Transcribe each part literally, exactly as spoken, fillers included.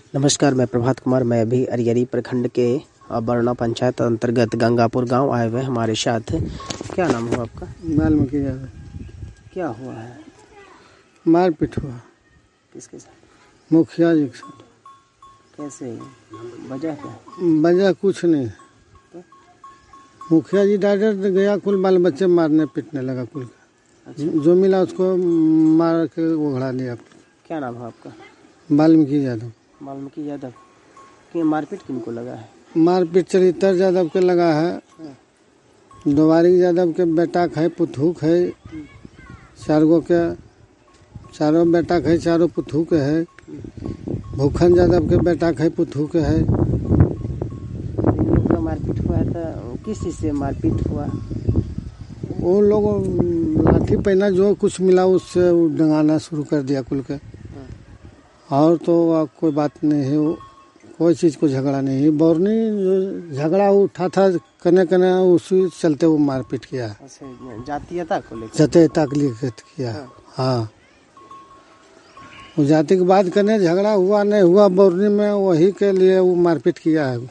नमस्कार, मैं प्रभात कुमार। मैं अभी अरियरी प्रखंड के बरना पंचायत अंतर्गत गंगापुर गांव आए हुए हमारे साथ। क्या नाम हुआ आपका? वाल्मीकि यादव। क्या हुआ है? मारपीट हुआ। किसके साथ? मुखिया जी के साथ। कैसे? वजह क्या? वजह कुछ नहीं। तो? मुखिया जी डायरेक्ट गया, कुल बाल बच्चे मारने पीटने लगा कुल। अच्छा। जो मिला उसको मार के उघड़ा दिया। क्या नाम है आपका? वाल्मीकि यादव। वाल्मीकि यादव। कि मारपीट किनको लगा है? मारपीट चरित्र यादव के लगा है। दोबारी यादव के बेटा है, पुथुक है। चार गो के चारों बेटा है, चारों पुथुक है। भूखन यादव के बेटा है, पुथुक है। इन लोग का मारपीट हुआ है तो किस चीज़ से मारपीट हुआ? वो लोग लाठी पहना जो कुछ मिला उससे डंगाना शुरू कर दिया कुल के। और तो कोई बात नहीं है, वो कोई चीज़ को झगड़ा नहीं है। बौरनी जो झगड़ा उठा था कने कने उसी चलते वो मारपीट किया। जातीयता को लेकर? जातीयता के लिए किया। हाँ, हाँ। वो जाति के बाद कने झगड़ा हुआ नहीं हुआ बौरनी में, वही के लिए वो मारपीट किया है।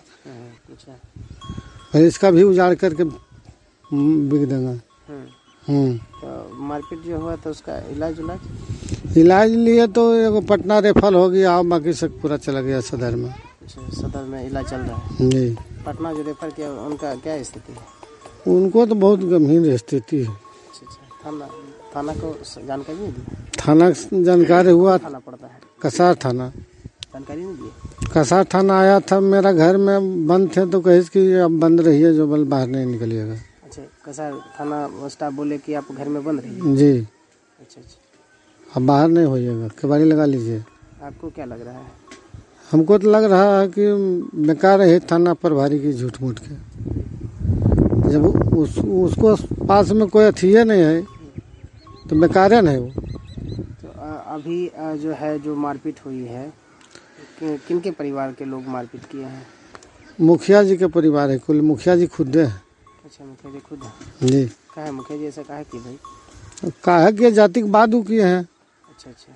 फिर इसका भी उजाड़ करके बिक देंगे। हम्म तो मारपीट जो हुआ तो उसका इलाज इलाज इलाज लिए तो एगो पटना रेफर हो गया और बाकी सब पूरा चला गया सदर में। अच्छा, सदर में इलाज चल रहा है जी। पटना जो रेफर किया उनका क्या स्थिति है? उनको तो बहुत गंभीर स्थिति है। अच्छा अच्छा। थाना थाना को जानकारी नहीं दी? थाना जानकारी हुआ, थाना पड़ता है कसार थाना। जानकारी नहीं दी? कसार थाना आया था, मेरा घर में बंद थे तो कहे कि अब बंद रहिए, जो बल बाहर नहीं निकलिएगा। अच्छा, कसार थाना स्टाफ बोले कि आप घर में बंद रहिए? जी। अच्छा अच्छा। अब बाहर नहीं होइएगा, केवाड़ी लगा लीजिए। आपको क्या लग रहा है? हमको तो लग रहा है कि बेकार है थाना प्रभारी की झूठ मूठ के। जब उस, उसको पास में कोई अथिये नहीं है तो बेकार है नहीं वो। तो अभी जो है जो मारपीट हुई है कि, किन के परिवार के लोग मारपीट किए हैं? मुखिया जी के परिवार है कुल। मुखिया जी खुद है। अच्छा, मुखिया जी खुद है? जी। कहा है मुखिया जी ऐसा कहा कि भाई कहा कि जाति के बाद किए हैं। अच्छा अच्छा।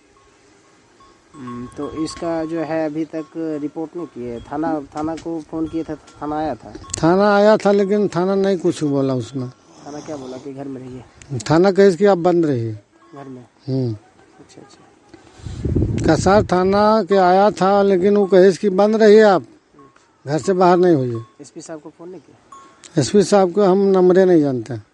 तो इसका जो है अभी तक रिपोर्ट नहीं किए? थाना थाना को फोन किए थे? थाना आया था? थाना आया था लेकिन थाना नहीं कुछ बोला उसमें। थाना क्या बोला कि घर में रहिए? थाना कहे कि आप बंद रहिए घर में। हम्म अच्छा अच्छा। कसार थाना के आया था लेकिन वो कहे कि बंद रहिए, आप घर से बाहर नहीं होइए। एसपी साहब को फोन नहीं किया? एसपी साहब को हम नंबरे नहीं जानते।